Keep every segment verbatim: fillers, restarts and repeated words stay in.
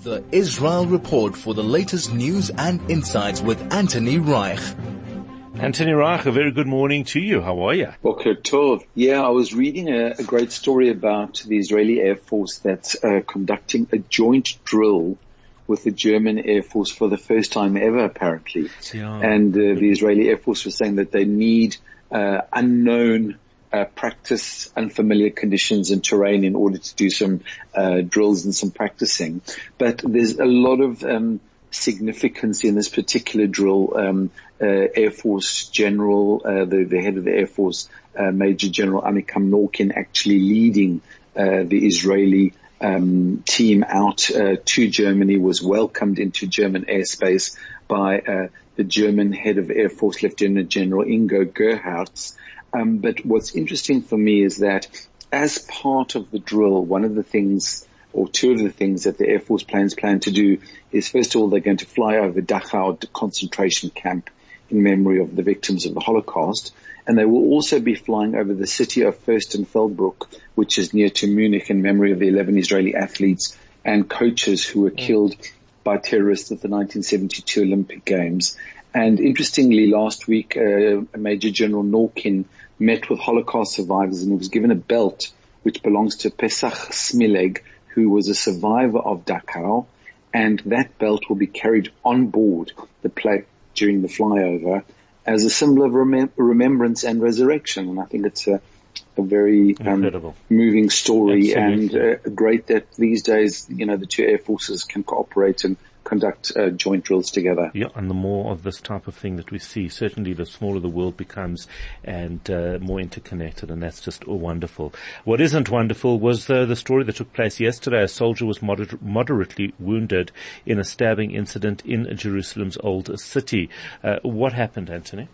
The Israel Report for the latest news and insights with Anthony Reich. Anthony Reich, a very good morning to you. How are you? Boker Tov. Yeah, I was reading a, a great story about the Israeli Air Force that's uh, conducting a joint drill with the German Air Force for the first time ever, apparently. Yeah. And uh, the Israeli Air Force was saying that they need uh, unknown uh, practice, unfamiliar conditions and terrain in order to do some uh, drills and some practicing. But there's a lot of um, significance in this particular drill. Um, uh, Air Force General, uh, the, the head of the Air Force, uh, Major General Amikam Norkin, actually leading uh, the Israeli Um, team out uh, to Germany, was welcomed into German airspace by uh, the German head of Air Force, Lieutenant General Ingo Gerhardt. Um, but what's interesting for me is that as part of the drill, one of the things, or two of the things that the Air Force plans plan to do is, first of all, they're going to fly over Dachau concentration camp in memory of the victims of the Holocaust. And they will also be flying over the city of Fürstenfeldbruck, which is near to Munich, in memory of the eleven Israeli athletes and coaches who were killed by terrorists at the nineteen seventy-two Olympic Games. And interestingly, last week, uh, Major General Norkin met with Holocaust survivors and was given a belt which belongs to Pesach Smileg, who was a survivor of Dachau. And that belt will be carried on board the plane during the flyover as a symbol of remem- remembrance and resurrection. And I think it's a, a very um, moving story. Absolutely. And uh, great that these days, you know, the two air forces can cooperate and conduct uh, joint drills together. Yeah, and the more of this type of thing that we see, certainly the smaller the world becomes and uh, more interconnected, and that's just oh, wonderful. What isn't wonderful was the, the story that took place yesterday. A soldier was moder- moderately wounded in a stabbing incident in Jerusalem's old city. Uh, what happened, Anthony?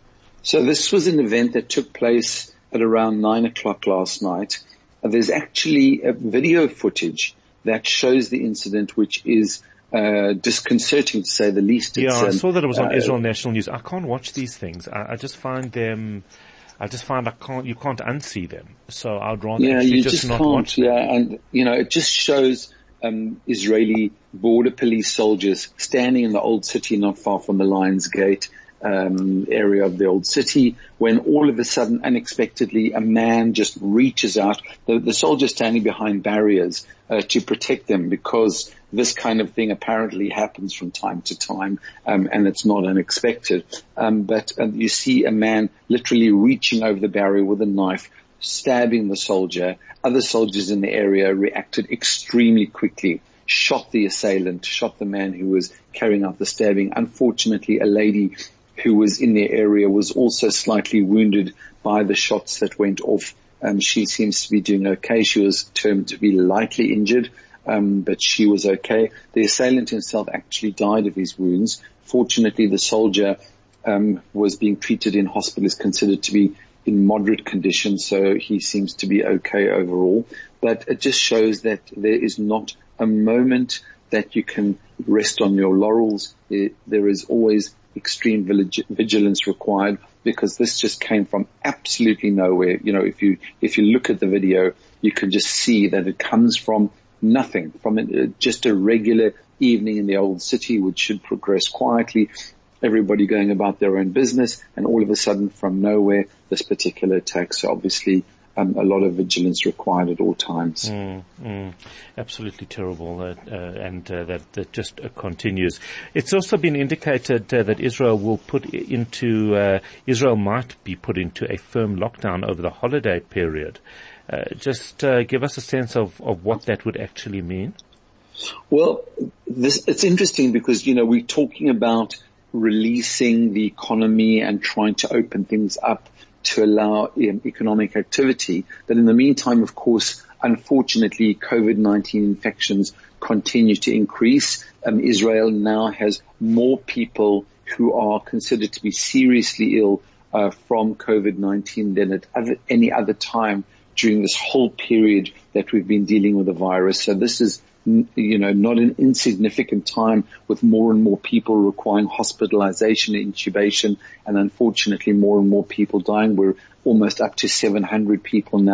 So this was an event that took place at around nine o'clock last night. Uh, there's actually a video footage that shows the incident, which is Uh, disconcerting to say the least. Yeah, it's, um, I saw that it was on uh, Israel National News. I can't watch these things. I, I just find them, I just find I can't, you can't unsee them. So I'd rather yeah, actually you just, just not can't, watch them. Yeah, and, you know, it just shows um, Israeli border police soldiers standing in the old city not far from the Lions Gate um, area of the old city, when all of a sudden, unexpectedly, a man just reaches out. The, the soldiers standing behind barriers uh, to protect them, because this kind of thing apparently happens from time to time, um, and it's not unexpected. Um, but um, you see a man literally reaching over the barrier with a knife, stabbing the soldier. Other soldiers in the area reacted extremely quickly, shot the assailant, shot the man who was carrying out the stabbing. Unfortunately, a lady who was in the area was also slightly wounded by the shots that went off. Um, she seems to be doing okay. She was termed to be lightly injured, um, but she was okay. The assailant himself actually died of his wounds. Fortunately, the soldier um, was being treated in hospital, is considered to be in moderate condition, so he seems to be okay overall. But it just shows that there is not a moment that you can rest on your laurels. There, there is always extreme vigilance required, because this just came from absolutely nowhere. You know, if you, if you look at the video, you can just see that it comes from nothing, from a, just a regular evening in the old city, which should progress quietly, everybody going about their own business, and all of a sudden from nowhere, this particular attack. So obviously, Um, a lot of vigilance required at all times. Mm, mm, absolutely terrible, uh, uh, and uh, that, that just uh, continues. It's also been indicated uh, that Israel will put into, uh, Israel might be put into a firm lockdown over the holiday period. Uh, just uh, give us a sense of, of what that would actually mean. Well, this, it's interesting because, you know, we're talking about releasing the economy and trying to open things up to allow um, economic activity. But in the meantime, of course, unfortunately, COVID nineteen infections continue to increase. Um, Israel now has more people who are considered to be seriously ill uh, from COVID nineteen than at other, any other time during this whole period that we've been dealing with the virus. So this is, you know, not an insignificant time, with more and more people requiring hospitalization, intubation, and unfortunately more and more people dying. We're almost up to seven hundred people now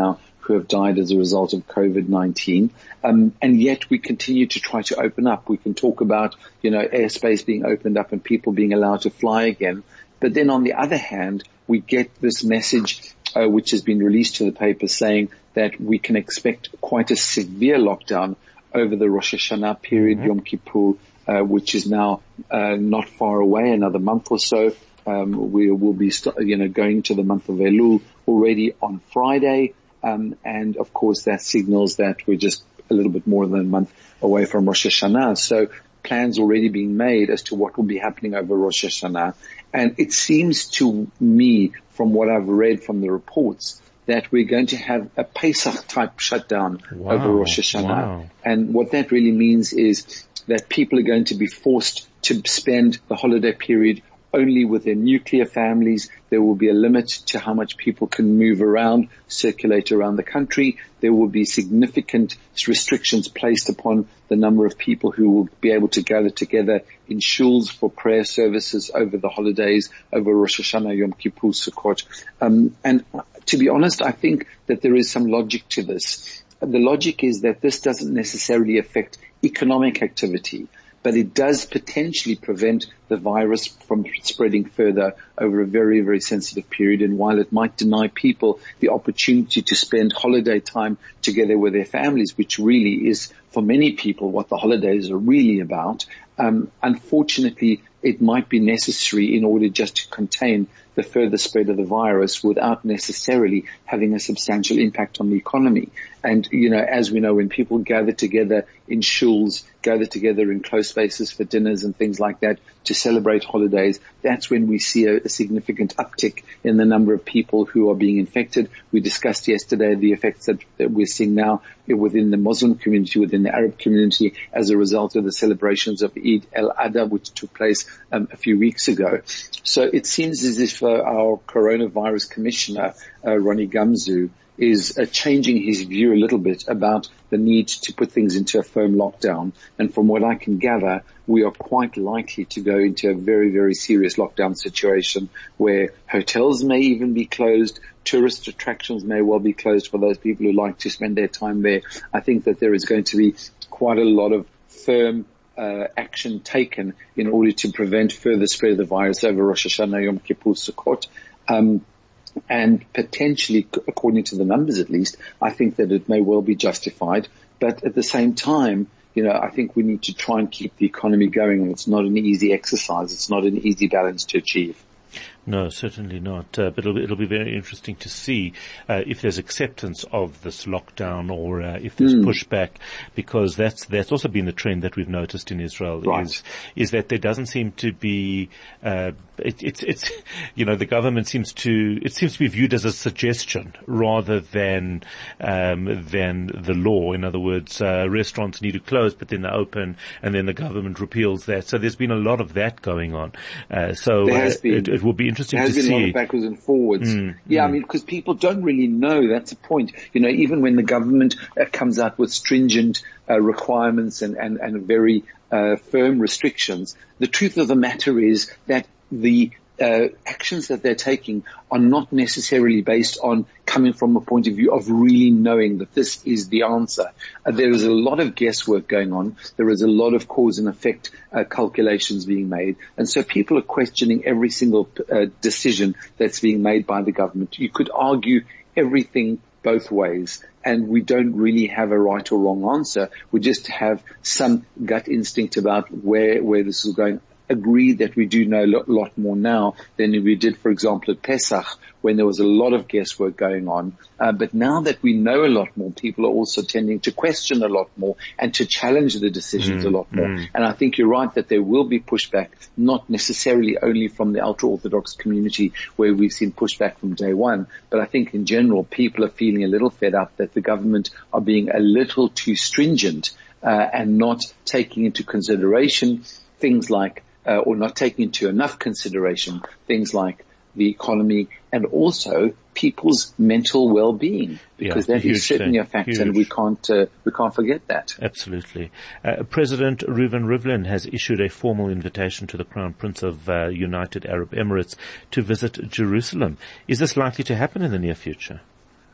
who have died as a result of COVID nineteen. Um, and yet we continue to try to open up. We can talk about, you know, airspace being opened up and people being allowed to fly again. But then on the other hand, we get this message, uh, which has been released to the paper saying that we can expect quite a severe lockdown over the Rosh Hashanah period, mm-hmm. Yom Kippur, uh, which is now, uh, not far away, another month or so. Um, we will be, st- you know, going to the month of Elul already on Friday. Um, and of course that signals that we're just a little bit more than a month away from Rosh Hashanah. So plans already being made as to what will be happening over Rosh Hashanah. And it seems to me, from what I've read from the reports, that we're going to have a Pesach type shutdown wow. over Rosh Hashanah. Wow. And what that really means is that people are going to be forced to spend the holiday period only with their nuclear families. There will be a limit to how much people can move around, circulate around the country. There will be significant restrictions placed upon the number of people who will be able to gather together in shuls for prayer services over the holidays, over Rosh Hashanah, Yom Kippur, Sukkot. Um, and to be honest, I think that there is some logic to this. The logic is that this doesn't necessarily affect economic activity, but it does potentially prevent the virus from spreading further over a very, very sensitive period. And while it might deny people the opportunity to spend holiday time together with their families, which really is for many people what the holidays are really about, um, unfortunately it might be necessary in order just to contain the further spread of the virus without necessarily having a substantial impact on the economy. And, you know, as we know, when people gather together in shuls, gather together in close spaces for dinners and things like that to celebrate holidays, that's when we see a, a significant uptick in the number of people who are being infected. We discussed yesterday the effects that, that we're seeing now within the Muslim community, within the Arab community, as a result of the celebrations of Eid al-Adha, which took place um, a few weeks ago. So it seems as if uh, our coronavirus commissioner, uh, Ronnie Gamzu, is uh, changing his view a little bit about the need to put things into a firm lockdown. And from what I can gather, we are quite likely to go into a very, very serious lockdown situation where hotels may even be closed, tourist attractions may well be closed for those people who like to spend their time there. I think that there is going to be quite a lot of firm Uh, action taken in order to prevent further spread of the virus over Rosh Hashanah, Yom Kippur, Sukkot. Um, and potentially, according to the numbers at least, I think that it may well be justified. But at the same time, you know, I think we need to try and keep the economy going, and it's not an easy exercise. It's not an easy balance to achieve. No, certainly not. Uh, but it'll, it'll be very interesting to see uh, if there's acceptance of this lockdown or uh, if there's mm. pushback, because that's that's also been the trend that we've noticed in Israel. Right. Is is that there doesn't seem to be uh, it, it's it's you know the government seems to it seems to be viewed as a suggestion rather than um, than the law. In other words, uh, restaurants need to close, but then they open, and then the government repeals that. So there's been a lot of that going on. Uh, so there has uh, been. It, it will be interesting to see. There has been a lot of backwards and forwards. Mm, yeah, mm. I mean, because people don't really know. That's the point. You know, even when the government uh, comes out with stringent uh, requirements and, and, and very uh, firm restrictions, the truth of the matter is that the uh, actions that they're taking are not necessarily based on coming from a point of view of really knowing that this is the answer. Uh, there is a lot of guesswork going on. There is a lot of cause and effect uh, calculations being made. And so people are questioning every single uh, decision that's being made by the government. You could argue everything both ways, and we don't really have a right or wrong answer. We just have some gut instinct about where, where this is going. Agree that we do know a lot, lot more now than we did, for example, at Pesach, when there was a lot of guesswork going on. Uh, but now that we know a lot more, people are also tending to question a lot more and to challenge the decisions mm, a lot more. Mm. And I think you're right that there will be pushback, not necessarily only from the ultra-Orthodox community where we've seen pushback from day one, but I think in general people are feeling a little fed up that the government are being a little too stringent uh, and not taking into consideration things like Uh, or not taking into enough consideration things like the economy and also people's mental well-being, because yeah, that is certainly thing. a fact, huge. and we can't uh, we can't forget that. Absolutely. Uh, President Reuven Rivlin has issued a formal invitation to the Crown Prince of uh, United Arab Emirates to visit Jerusalem. Is this likely to happen in the near future?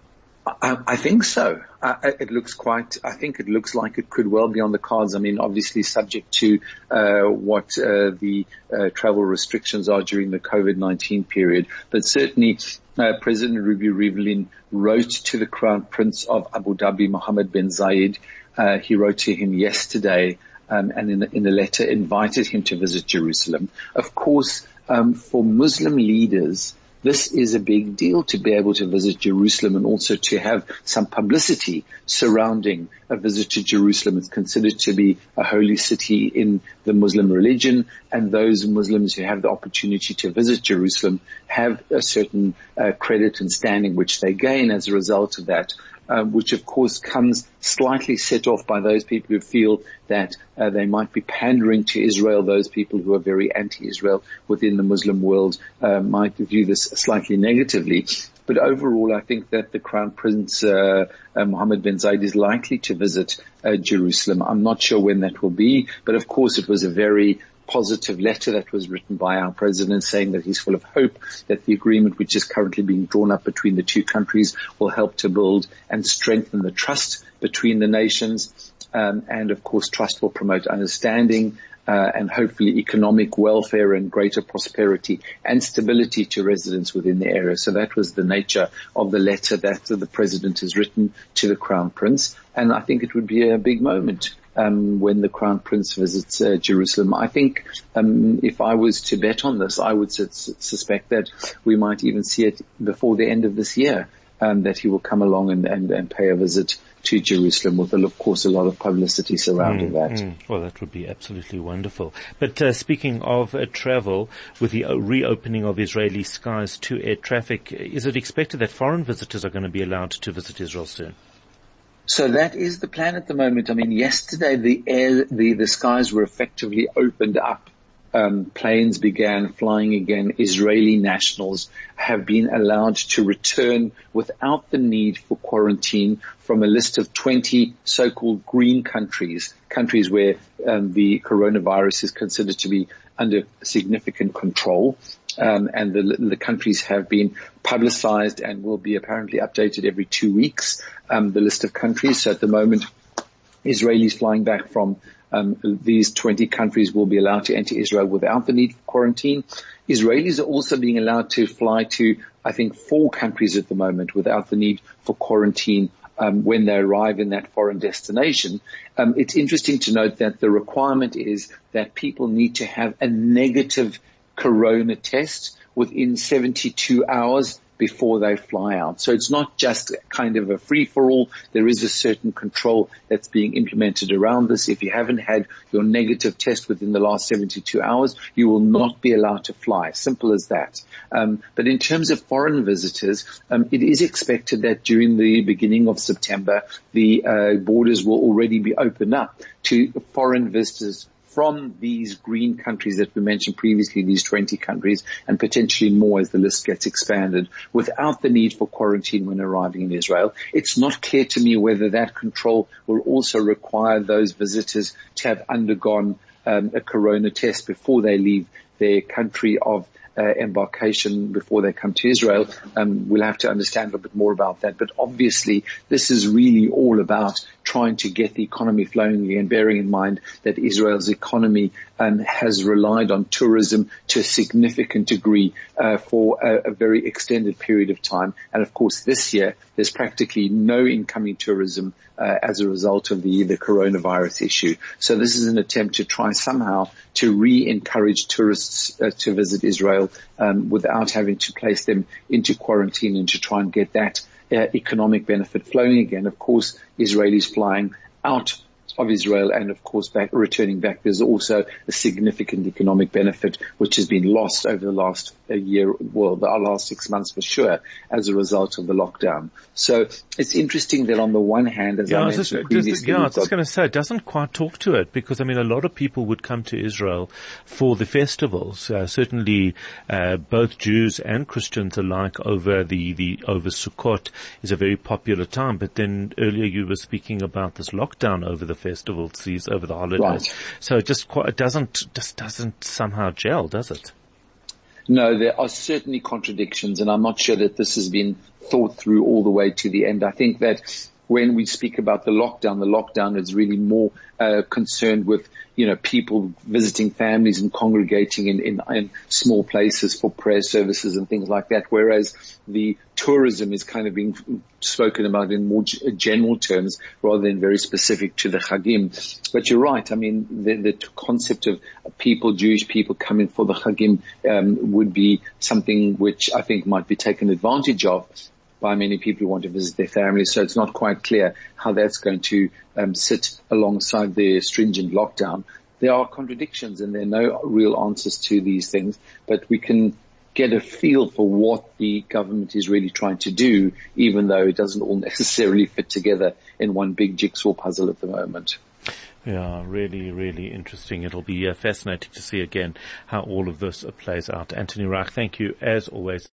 I, I think so. I, it looks quite, I think it looks like it could well be on the cards. I mean, obviously subject to, uh, what, uh, the, uh, travel restrictions are during the COVID nineteen period. But certainly, uh, President Ruby Rivlin wrote to the Crown Prince of Abu Dhabi, Mohammed bin Zayed. Uh, he wrote to him yesterday, um, and in, in a letter invited him to visit Jerusalem. Of course, um, for Muslim leaders, this is a big deal to be able to visit Jerusalem and also to have some publicity surrounding a visit to Jerusalem. It's considered to be a holy city in the Muslim religion, and those Muslims who have the opportunity to visit Jerusalem have a certain uh, credit and standing which they gain as a result of that. Uh, which of course comes slightly set off by those people who feel that uh, they might be pandering to Israel. Those people who are very anti-Israel within the Muslim world uh, might view this slightly negatively. But overall, I think that the Crown Prince uh, uh, Mohammed bin Zayed is likely to visit uh, Jerusalem. I'm not sure when that will be, but of course it was a very positive letter that was written by our president saying that he's full of hope that the agreement which is currently being drawn up between the two countries will help to build and strengthen the trust between the nations. Um, and of course, trust will promote understanding uh, and hopefully economic welfare and greater prosperity and stability to residents within the area. So that was the nature of the letter that the president has written to the Crown Prince. And I think it would be a big moment Um, when the Crown Prince visits uh, Jerusalem. I think um, if I was to bet on this, I would su- suspect that we might even see it before the end of this year, um, that he will come along and, and, and pay a visit to Jerusalem with, of course, a lot of publicity surrounding mm, that. Mm. Well, that would be absolutely wonderful. But uh, speaking of uh, travel, with the uh, reopening of Israeli skies to air traffic, is it expected that foreign visitors are going to be allowed to visit Israel soon? So that is the plan at the moment. I mean, yesterday the air, the, the skies were effectively opened up. Um, planes began flying again. Israeli nationals have been allowed to return without the need for quarantine from a list of twenty so-called green countries, countries where um, the coronavirus is considered to be under significant control. Um, and the, the countries have been publicized and will be apparently updated every two weeks, um, the list of countries. So at the moment, Israelis flying back from um, these twenty countries will be allowed to enter Israel without the need for quarantine. Israelis are also being allowed to fly to, I think, four countries at the moment without the need for quarantine um, when they arrive in that foreign destination. Um, it's interesting to note that the requirement is that people need to have a negative corona test within seventy-two hours before they fly out. So it's not just kind of a free-for-all. There is a certain control that's being implemented around this. If you haven't had your negative test within the last seventy-two hours, you will not be allowed to fly. Simple as that. Um, but in terms of foreign visitors, um, it is expected that during the beginning of September, the uh, borders will already be opened up to foreign visitors from these green countries that we mentioned previously, these twenty countries, and potentially more as the list gets expanded, without the need for quarantine when arriving in Israel. It's not clear to me whether that control will also require those visitors to have undergone um, a corona test before they leave their country of Uh, embarkation before they come to Israel. Um, we'll have to understand a little bit more about that. But obviously, this is really all about trying to get the economy flowing again, bearing in mind that Israel's economy um, has relied on tourism to a significant degree uh, for a, a very extended period of time. And of course, this year, there's practically no incoming tourism uh, as a result of the, the coronavirus issue. So this is an attempt to try somehow to re-encourage tourists uh, to visit Israel um, without having to place them into quarantine and to try and get that uh, economic benefit flowing again. Of course, Israelis flying out of Israel and of course back, returning back. There's also a significant economic benefit which has been lost over the last uh, year, well, the last six months for sure, as a result of the lockdown. So it's interesting that on the one hand, as yeah, I I mentioned just, previously, just, yeah, I was just going to say, it doesn't quite talk to it because, I mean, a lot of people would come to Israel for the festivals. Uh, certainly, uh, both Jews and Christians alike over the, the, over Sukkot is a very popular time. But then earlier you were speaking about this lockdown over the festival season, over the holidays. Right. So it just quite, it doesn't, just doesn't somehow gel, does it? No, there are certainly contradictions, and I'm not sure that this has been thought through all the way to the end. I think that when we speak about the lockdown, the lockdown is really more uh, concerned with, you know, people visiting families and congregating in, in, in small places for prayer services and things like that, whereas the tourism is kind of being spoken about in more g- general terms rather than very specific to the Chagim. But you're right. I mean, the, the concept of people, Jewish people coming for the Chagim um, would be something which I think might be taken advantage of by many people who want to visit their families. So it's not quite clear how that's going to um, sit alongside the stringent lockdown. There are contradictions and there are no real answers to these things, but we can get a feel for what the government is really trying to do, even though it doesn't all necessarily fit together in one big jigsaw puzzle at the moment. Yeah, really, really interesting. It'll be uh, fascinating to see again how all of this uh, plays out. Anthony Reich, thank you as always.